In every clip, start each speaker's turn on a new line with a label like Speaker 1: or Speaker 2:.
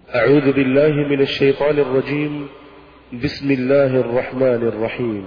Speaker 1: أعوذ بالله من الشيطان الرجيم. بسم الله الرحمن الرحيم.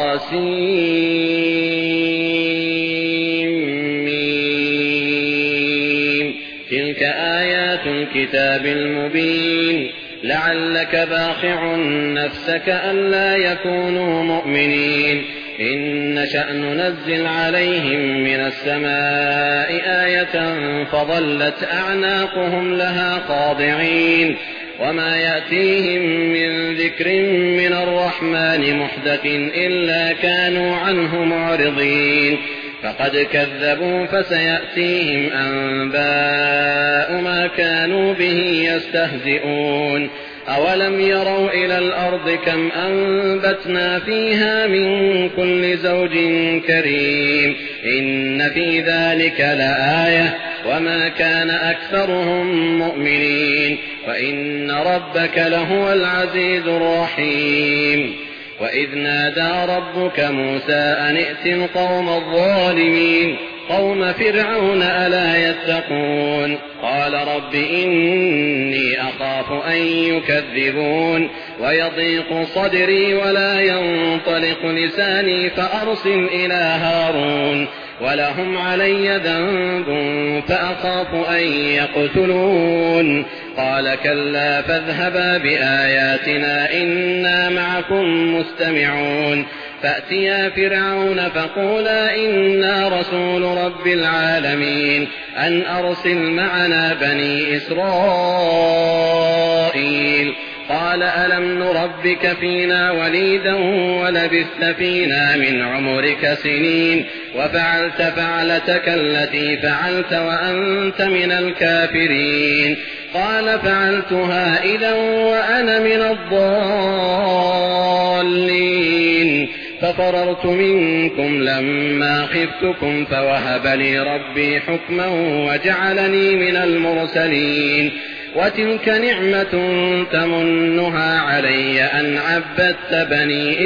Speaker 2: طاسيم. تلك آيات الكتاب المبين. لعلك باخع نفسك ألا يكونوا مؤمنين. إن نشأ ننزل عليهم من السماء آية فظلت أعناقهم لها خاضعين. وما يأتيهم من ذكر من الرحمن محدث إلا كانوا عنه معرضين. فقد كذبوا فسيأتيهم أنباء ما كانوا به يستهزئون. أولم يروا إلى الأرض كم أنبتنا فيها من كل زوج كريم. إن في ذلك لآية وما كان أكثرهم مؤمنين. وإن ربك لهو العزيز الرحيم. وإذ نادى ربك موسى أن ائت القوم الظالمين قوم فرعون ألا يتقون. قال رب إني أخاف أن يكذبون ويضيق صدري ولا ينطلق لساني فأرسل إلى هارون ولهم علي ذنب فأخاف أن يقتلون. قال كلا فاذهبا بآياتنا إنا معكم مستمعون. فأتيا فرعون فقولا إنا رسول رب العالمين أن أرسل معنا بني إسرائيل. قال ألم نربك فينا وليدا ولبثت فينا من عمرك سنين وفعلت فعلتك التي فعلت وأنت من الكافرين. قال فعلتها إذا وأنا من الضالين. ففررت منكم لما خفتكم فوهب لي ربي حكما وجعلني من المرسلين. وتلك نعمة تمنها علي أن عبدت بني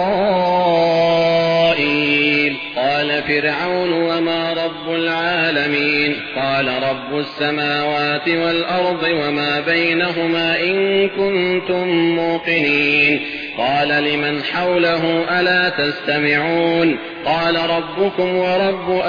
Speaker 2: إسرائيل. قال فرعون وما رب العالمين. قال رب السماوات والأرض وما بينهما إن كنتم موقنين. قال لمن حوله ألا تستمعون. قال ربكم ورب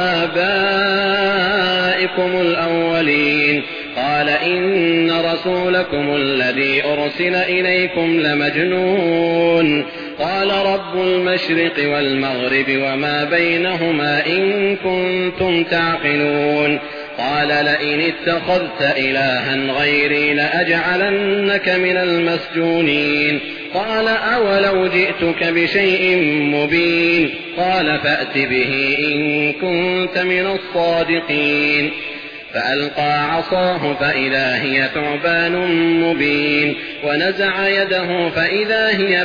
Speaker 2: آبائكم الأولين. قال إن رسولكم الذي أرسل إليكم لمجنون. قال رب المشرق والمغرب وما بينهما إن كنتم تعقلون. قال لئن اتخذت إلها غيري لأجعلنك من المسجونين. قال أولو جئتك بشيء مبين. قال فأت به إن كنت من الصادقين. فألقى عصاه فإذا هي ثعبان مبين. ونزع يده فإذا هي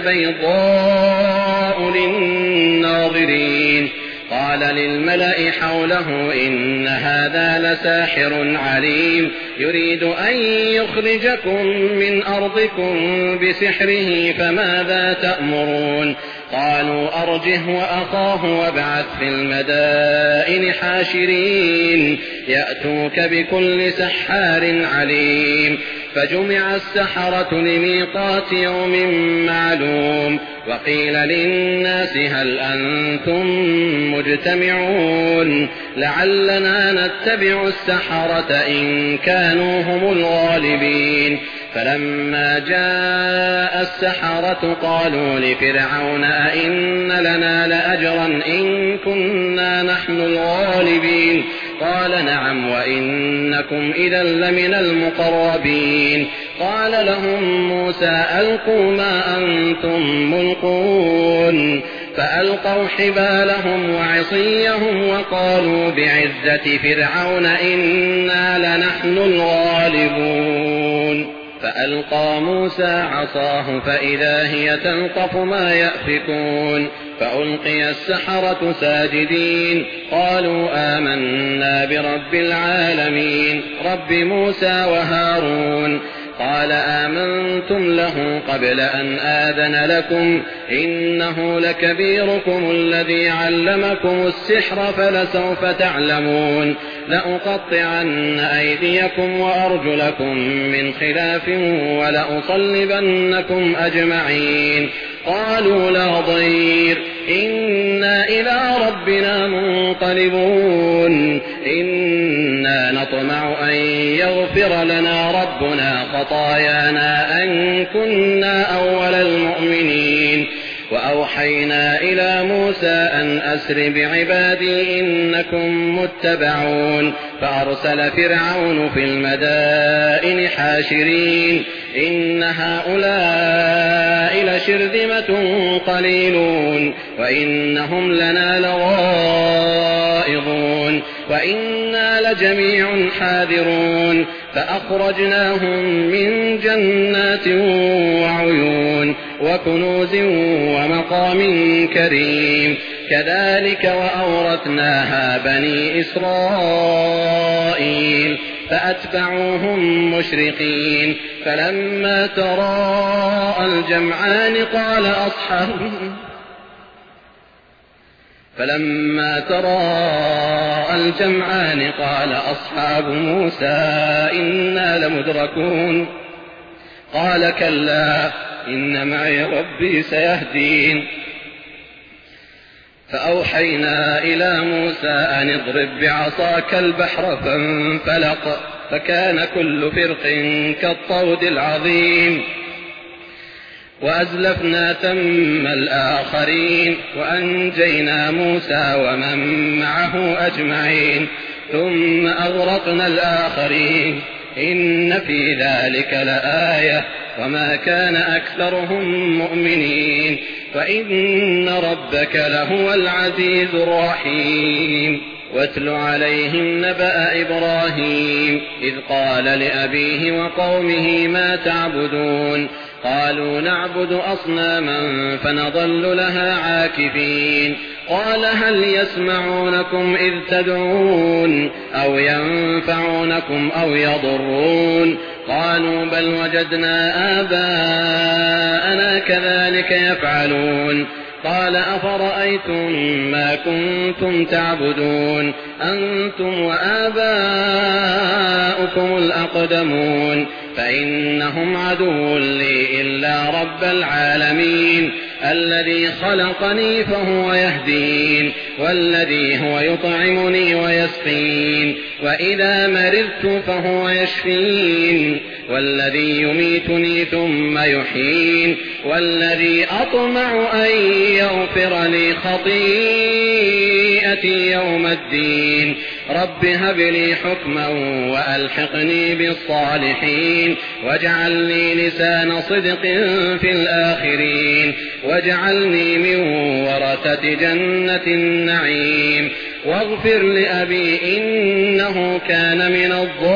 Speaker 2: بيضاء للناظرين. قال للملأ حوله إن هذا لساحر عليم يريد أن يخرجكم من أرضكم بسحره فماذا تأمرون. قالوا أرجه وأخاه وابعث في المدائن حاشرين يأتوك بكل سحار عليم. فجمع السحرة لميقات يوم معلوم. وقيل للناس هل أنتم مجتمعون لعلنا نتبع السحرة إن كانوا هم الغالبين. فلما جاء السحرة قالوا لفرعون أئن لنا لأجرا إن كنا نحن الغالبين. قال نعم وإنكم إذا لمن المقربين. قال لهم موسى ألقوا ما أنتم ملقون. فألقوا حبالهم وعصيهم وقالوا بعزة فرعون إنا لنحن الغالبون. فألقى موسى عصاه فإذا هي تلقف ما يأفكون. فألقي السحرة ساجدين قالوا آمنا برب العالمين رب موسى وهارون. قال آمنتم له قبل أن آذن لكم إنه لكبيركم الذي علمكم السحر فلسوف تعلمون. لأقطعن أيديكم وأرجلكم من خلاف ولأصلبنكم أجمعين قالوا لا ضير إنا إلى ربنا منقلبون إنا نطمع أن يغفر لنا ربنا خطايانا أن كنا أول المؤمنين وأوحينا إلى موسى أن أسر بعبادي إنكم متبعون فأرسل فرعون في المدائن حاشرين إن هؤلاء لشرذمة قليلون وإنهم لنا لغائظون وإنا لجميع حاذرون فأخرجناهم من جنات وعيون وكنوز ومقام كريم كذلك وأورثناها بني إسرائيل فأتبعوهم مشرقين فلما تراءى الجمعان قال أصحاب موسى إنا لمدركون قال كلا إن معي ربي سيهدين فأوحينا إلى موسى أن اضرب بعصاك البحر فانفلق فكان كل فرق كالطود العظيم وأزلفنا ثم الآخرين وأنجينا موسى ومن معه أجمعين ثم أغرقنا الآخرين إن في ذلك لآية وما كان أكثرهم مؤمنين وإن ربك لهو العزيز الرحيم واتل عليهم نبأ إبراهيم إذ قال لأبيه وقومه ما تعبدون قالوا نعبد أصناما فنظل لها عاكفين قال هل يسمعونكم إذ تدعون أو ينفعونكم أو يضرون قالوا بل وجدنا آباءنا كذلك يفعلون قال أفرأيتم ما كنتم تعبدون أنتم وآباؤكم الأقدمون فإنهم عدو لي إلا رب العالمين الذي خلقني فهو يهدين والذي هو يطعمني ويسقين وإذا مرضت فهو يشفين والذي يميتني ثم يحيين والذي أطمع أن يغفر لي خطيئتي يوم الدين رب هب لي حكما وألحقني بالصالحين واجعلني لسان صدق في الآخرين واجعلني من ورثة جنة النعيم واغفر لأبي إنه كان من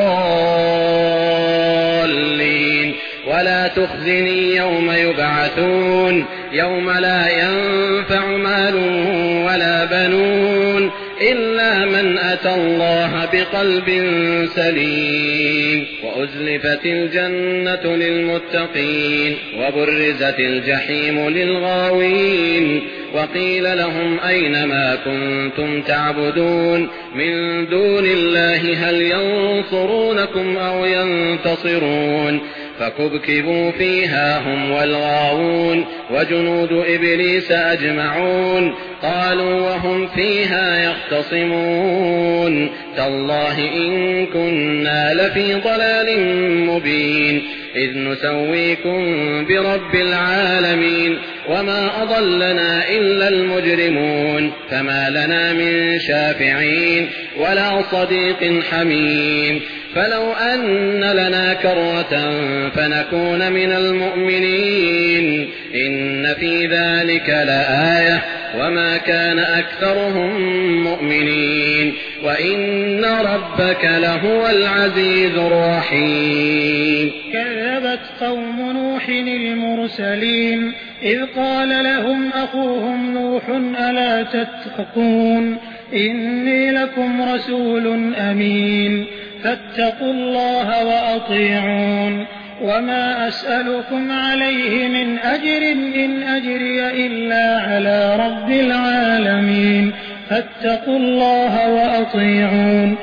Speaker 2: الضالين ولا تخزني يوم يبعثون يوم لا ينفع مال ولا بنون إلا من أتى الله بقلب سليم وأزلفت الجنة للمتقين وبرزت الجحيم للغاوين وقيل لهم أين ما كنتم تعبدون من دون الله هل ينصرونكم أو ينتصرون فكبكبوا فيها هم والغاوون وجنود إبليس أجمعون قالوا وهم فيها يختصمون تالله إن كنا لفي ضلال مبين إذ نسويكم برب العالمين وما أضلنا إلا المجرمون فما لنا من شافعين ولا صديق حميم فلو أن لنا كرة فنكون من المؤمنين إن في ذلك لآية وما كان أكثرهم مؤمنين وإن ربك لهو العزيز الرحيم
Speaker 3: كذبت قوم نوح المرسلين إذ قال لهم أخوهم نوح ألا تتقون إني لكم رسول أمين فاتقوا الله وأطيعون وما أسألكم عليه من أجر إن أجري إلا على رب العالمين فاتقوا الله وأطيعون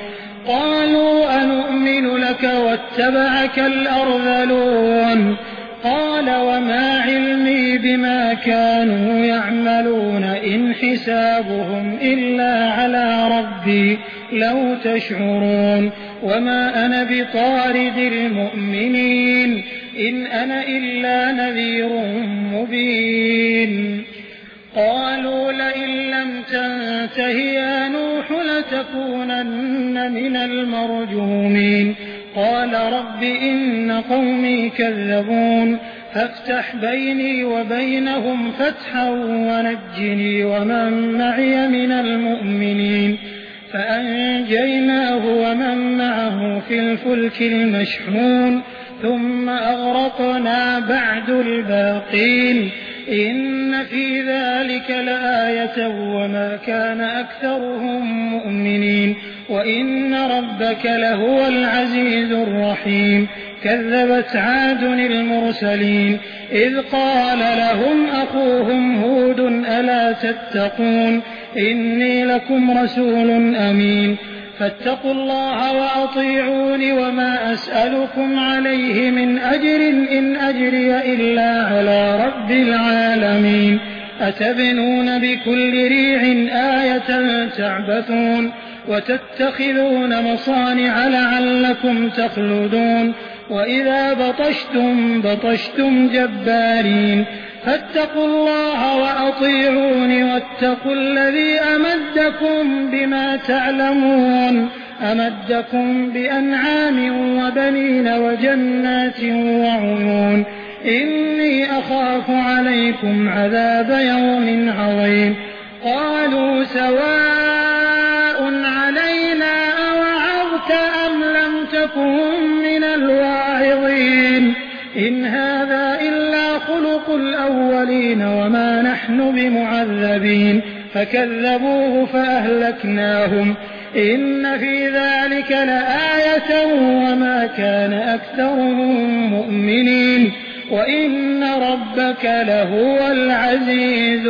Speaker 3: قالوا أنؤمن لك واتبعك الأرذلون قال وما علمي بما كانوا يعملون إن حسابهم إلا على ربي لو تشعرون وما أنا بطارد المؤمنين إن أنا إلا نذير مبين قالوا لئن لم تنته يا نوح لتكونن من المرجومين قال رب إن قومي كذبون فافتح بيني وبينهم فتحا ونجني ومن معي من المؤمنين فأنجيناه ومن معه في الفلك المشحون ثم أغرقنا بعد الباقين إن في ذلك لآية وما كان أكثرهم مؤمنين وإن ربك لهو العزيز الرحيم كذبت عاد المرسلين إذ قال لهم أخوهم هود ألا تتقون إني لكم رسول أمين فاتقوا الله وأطيعون وما أسألكم عليه من أجر إن أجري إلا على رب العالمين أتبنون بكل ريع آية تعبثون وتتخذون مصانع لعلكم تخلدون وإذا بطشتم جبارين فاتقوا الله وأطيعون واتقوا الذي أمدكم بما تعلمون أمدكم بأنعام وبنين وجنات وعيون إني أخاف عليكم عذاب يوم عظيم قالوا سواء علينا أوعظت أم لم تكن من الواعظين إن هذا إلا خلق الأولين وما نحن بمعذبين فكذبوه فأهلكناهم إن في ذلك لآية وما كان أكثرهم مؤمنين وإن ربك لهو العزيز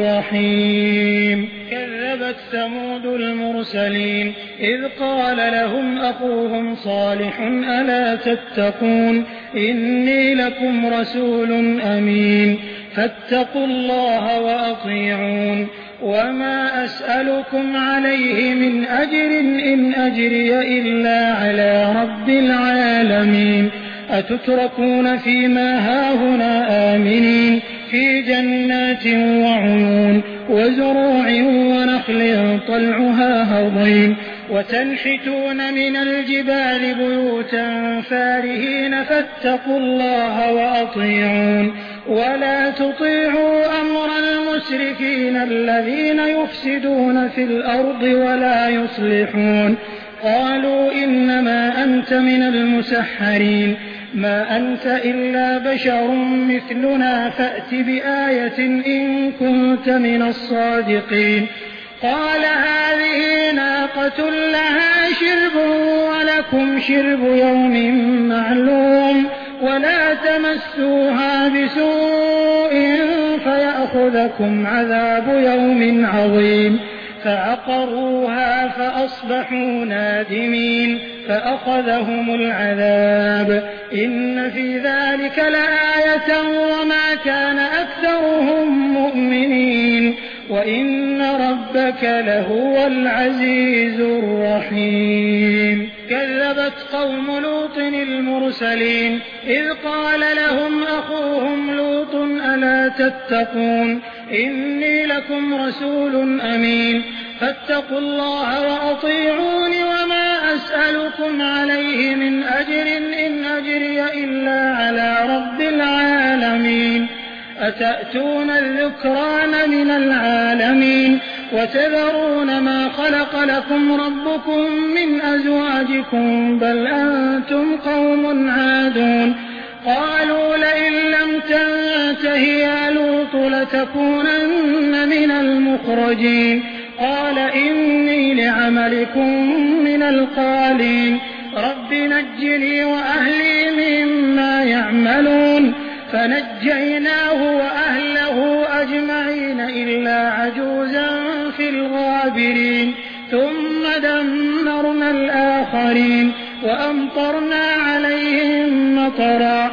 Speaker 3: الرحيم كذبت ثمود المرسلين إذ قال لهم أخوهم صالح ألا تتقون إني لكم رسول أمين فاتقوا الله وأطيعون وما أسألكم عليه من أجر إن أجري إلا على رب العالمين أتتركون فيما هاهنا آمنين في جنات وعيون وزروع ونخل طلعها هضيم وتنحتون من الجبال بيوتا فارهين فاتقوا الله وأطيعون ولا تطيعوا أمر المسرفين الذين يفسدون في الأرض ولا يصلحون قالوا إنما أنت من المسحرين ما أنت إلا بشر مثلنا فأت بآية إن كنت من الصادقين قال هذه ناقة لها شرب ولكم شرب يوم معلوم ولا تمسوها بسوء فيأخذكم عذاب يوم عظيم فعقروها فأصبحوا نادمين فأخذهم العذاب إن في ذلك لآية وما كان أكثرهم مؤمنين وإن ربك لهو العزيز الرحيم كذبت قوم لوط المرسلين إذ قال لهم أخوهم لوط ألا تتقون إني لكم رسول أمين فاتقوا الله وأطيعون وما أسألكم عليه من أجر إن أجري إلا على رب العالمين أتأتون الذكران من العالمين وتذرون ما خلق لكم ربكم من أزواجكم بل أنتم قوم عادون قالوا لئن لم تنته يا لوط لتكونن من المخرجين قال إني لعملكم من القالين رب نجني وأهلي مما يعملون فنجيناه وأهله أجمعين إلا عجوزا في الغابرين ثم دمرنا الآخرين وأمطرنا عليهم مطرا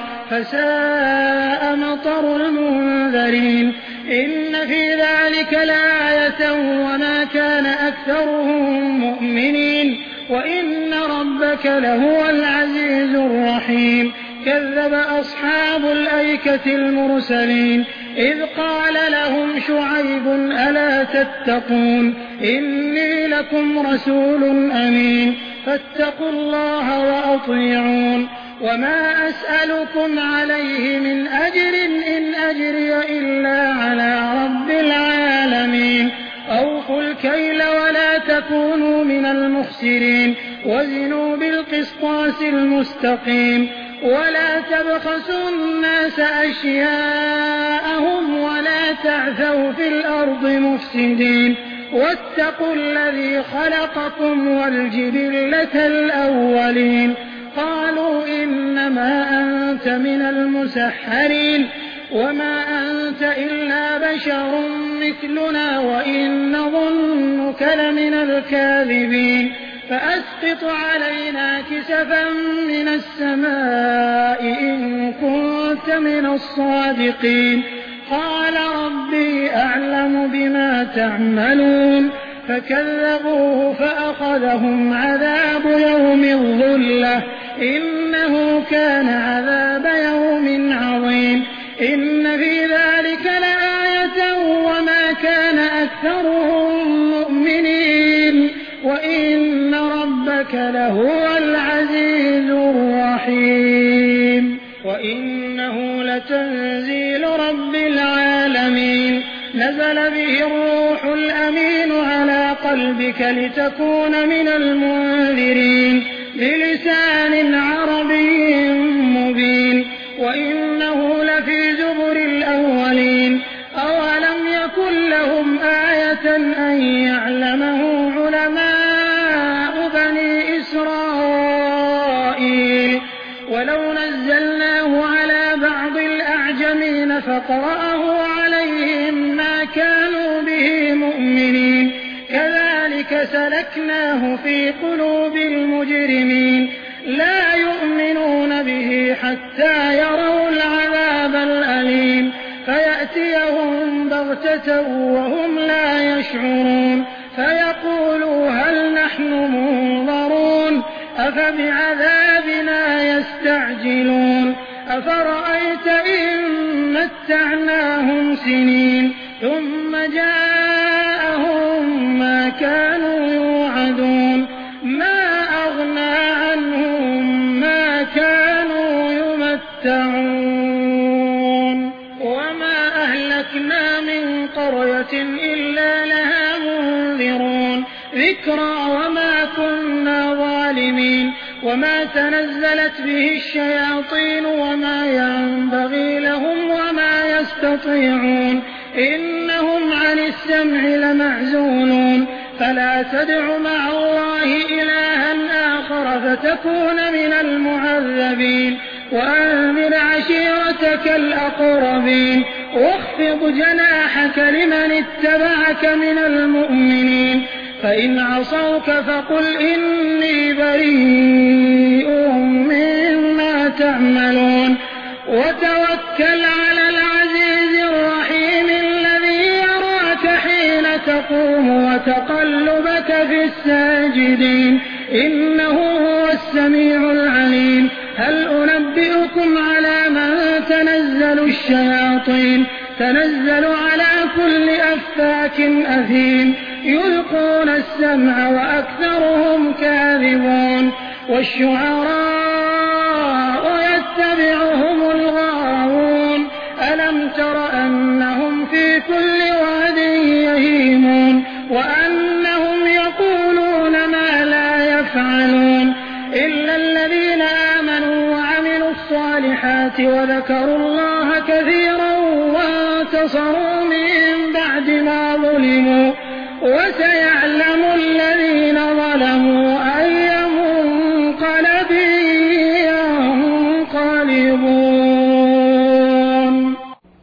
Speaker 3: فساء مطر المنذرين إن في ذلك لآية وما كان أكثرهم مؤمنين وإن ربك لهو العزيز الرحيم كذب أصحاب الأيكة المرسلين إذ قال لهم شعيب ألا تتقون إني لكم رسول أمين فاتقوا الله وأطيعون وما أسألكم عليه من أجر إن أجري إلا على رب العالمين أوفوا الكيل ولا تكونوا من المخسرين وزنوا بالقسطاس المستقيم ولا تبخسوا الناس أشياءهم ولا تعثوا في الأرض مفسدين واتقوا الذي خلقكم والجبلة الأولين قالوا إنما أنت من المسحرين وما أنت إلا بشر مثلنا وإن نظنك لمن الكاذبين فأسقط علينا كسفا من السماء إن كنت من الصادقين قال ربي أعلم بما تعملون فكذبوه فأخذهم عذاب يوم الظلة إنه كان عذاب يوم عظيم إن في ذلك لآية وما كان أكثرهم مؤمنين وإن ربك لهو العزيز الرحيم وإنه لتنزيل رب العالمين نزل به الروح الأمين على قلبك لتكون من المنذرين بلسان عربي مبين وإنه لفي زبر الأولين أولم يكن لهم آية أن يعلمه علماء بني إسرائيل ولو نزلناه على بعض الأعجمين فقرأه عليهم ما كانوا به مؤمنين كذلك سلكناه في قلوب المجرمين لا يؤمنون به حتى يروا العذاب الأليم فيأتيهم بغتة وهم لا يشعرون فيقولوا هل نحن منظرون أفبعذابنا يستعجلون أفرأيت إن متعناهم سنين ثم جاءهم ما كانوا يوعدون ما أغنى عنهم ما كانوا يمتعون وما أهلكنا من قرية إلا لها منذرون ذكرى وما كنا ظالمين وما تنزلت به الشياطين وما ينبغي لهم وما يستطيعون إنهم عن السمع لمعزولون فلا تدع مع الله إلها آخر فتكون من المعذبين وأنذر عشيرتك الأقربين واخفض جناحك لمن اتبعك من المؤمنين فإن عصوك فقل إني بريء مما تعملون وتوكل على العزيز الرحيم الذي يراك حين تقوم وتقلبك في الساجدين إنه هو السميع العليم هل أنبئكم على من تنزل الشياطين تنزل على كل أفاك أثيم يلقون السمع وأكثرهم كاذبون والشعراء يتبعهم الغاوون ألم تر أنهم في كل واد يهيمون وأنهم يقولون ما لا يفعلون إلا الذين آمنوا وعملوا الصالحات وذكروا الله كثيرا وانتصروا من بعد ما ظلموا وسيعلم الذين ظلموا